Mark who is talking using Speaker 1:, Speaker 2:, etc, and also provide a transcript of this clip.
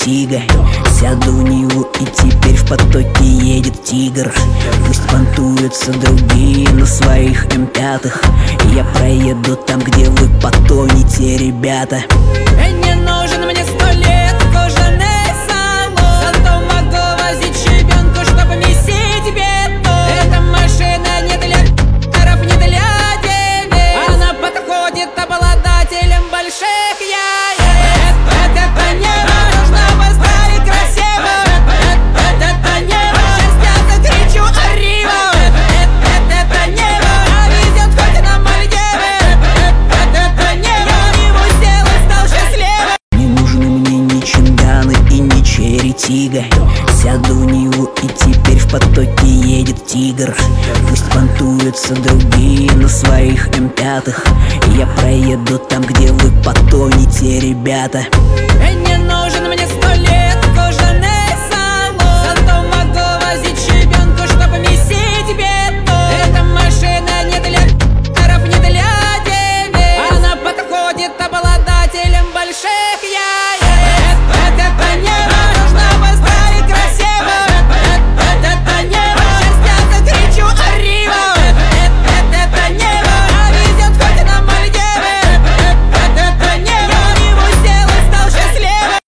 Speaker 1: Тига. Сяду в Ниву и теперь в потоке едет тигр. Пусть понтуются другие на своих М5. Я проеду там, где вы потонете, ребята.
Speaker 2: Не нужен мне 100 лет кожаный салон, зато могу возить щебенку, чтобы месить бетон. Эта машина не для п***ров, не для девиц. Она подходит обладателям больших яиц. Это небо нужно быстро и красиво. Это небо, сейчас я закричу «Arriva». Это небо везет хоть на Мальдивы. Это небо, его сделал, стал счастливым.
Speaker 1: Не нужны мне ни Чинганы и ни Черри Тига. Сяду в Ниву и теперь в потоке едет тигр. Пусть понтуются другие на своих М5. Я проеду там, где вы потонете, ребята.